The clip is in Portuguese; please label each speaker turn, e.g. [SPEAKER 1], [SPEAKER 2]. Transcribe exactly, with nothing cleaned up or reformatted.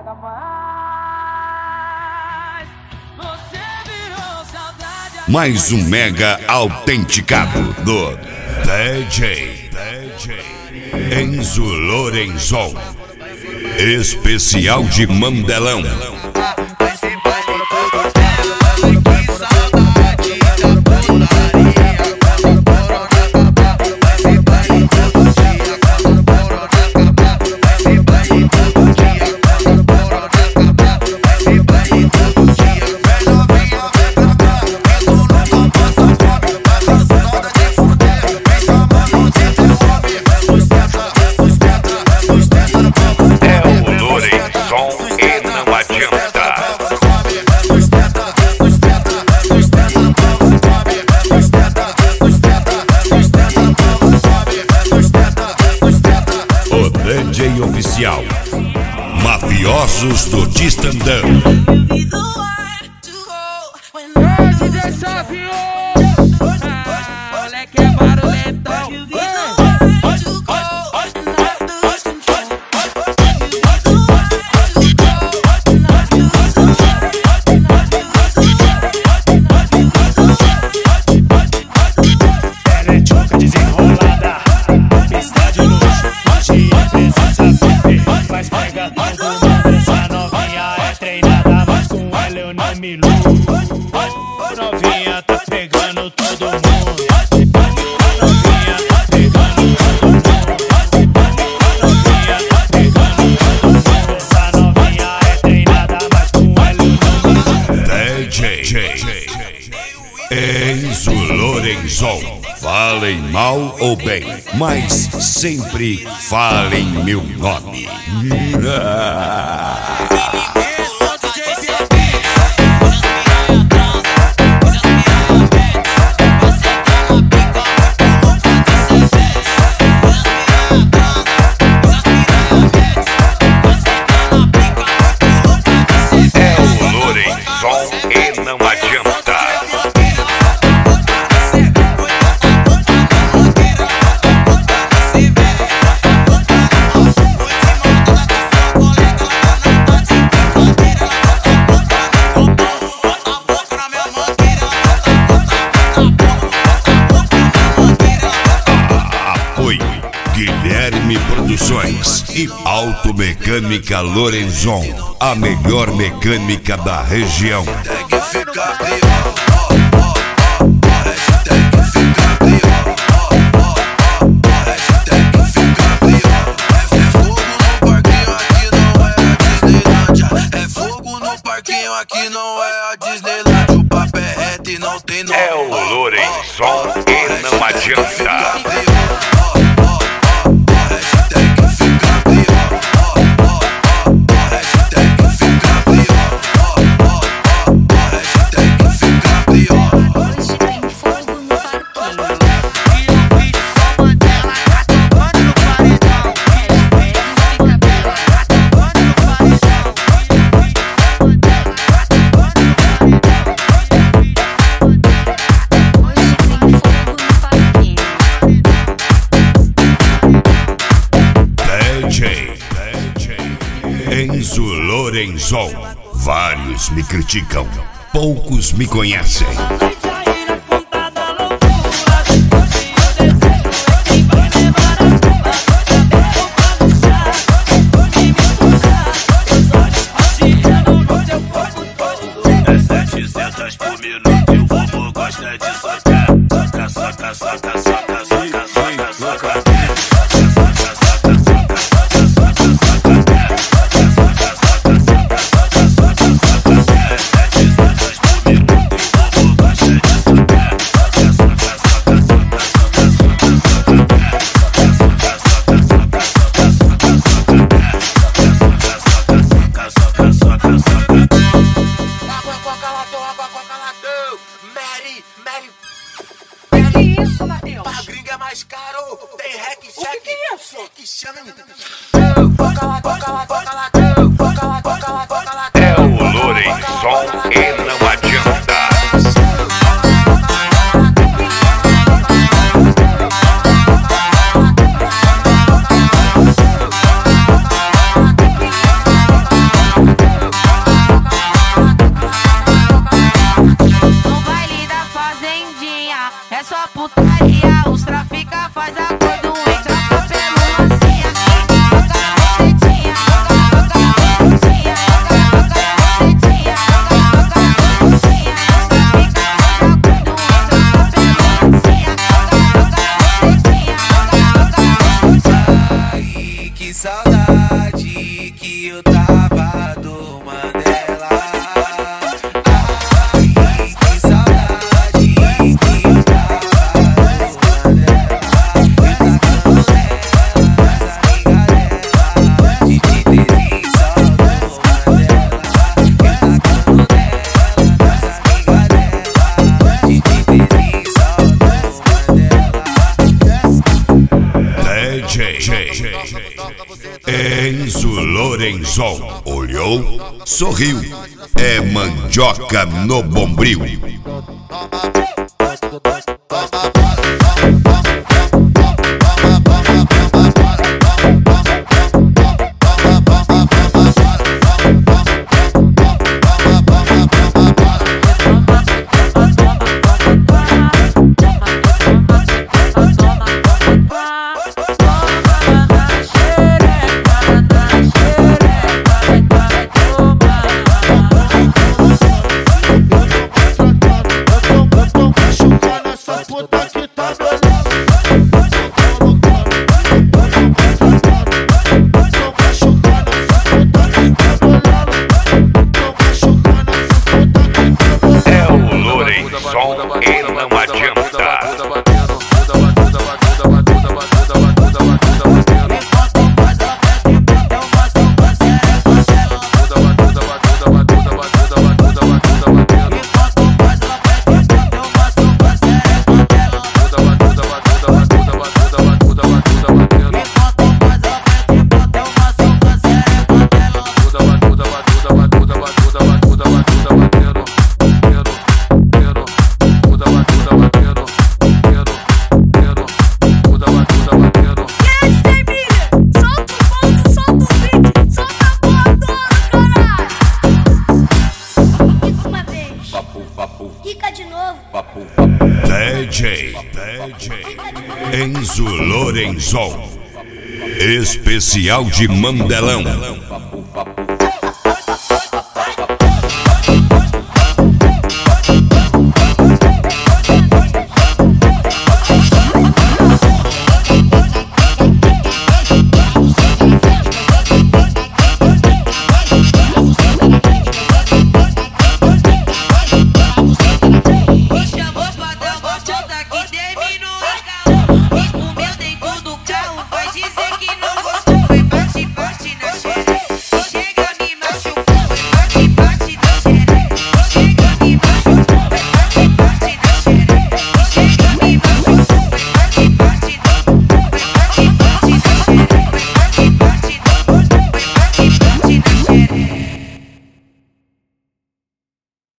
[SPEAKER 1] nunca mais. Você virou saudade.
[SPEAKER 2] Mais um mega autenticado do D J Enzo Lorenzon, especial de Mandelão. D J oficial, Mafiosos do Distandão.
[SPEAKER 1] D J Sofio, ah, moleque é barulhentão.
[SPEAKER 3] Novinha tá pegando todo mundo. Novinha tá pegando todo mundo. Novinha tá pegando todo mundo. Essa novinha é treinada, mas com ela eu não.
[SPEAKER 2] D J Enzo Lorenzon. Falem mal ou bem, mas sempre falem meu nome. Guilherme Produções e Automecânica Lorenzon, a melhor mecânica da região.
[SPEAKER 4] Aqui não é a Disneyland, o papo é reto e não tem nome.
[SPEAKER 2] É o Lorenzon e não adianta. Enzo Lorenzon. Vários me criticam, poucos me conhecem.
[SPEAKER 3] É setecentos por minuto e o vovô gosta de socar. Soca, soca, soca, soca, soca, soca, soca.
[SPEAKER 4] Pra gringa é mais caro, tem hack, check, que chama.
[SPEAKER 2] É o Lorenzon e não adianta. D J Enzo Lorenzon. Olhou, sorriu. É mandioca no bombril.
[SPEAKER 5] Fica de novo.
[SPEAKER 2] D J Enzo Lorenzon. Especial de Mandelão.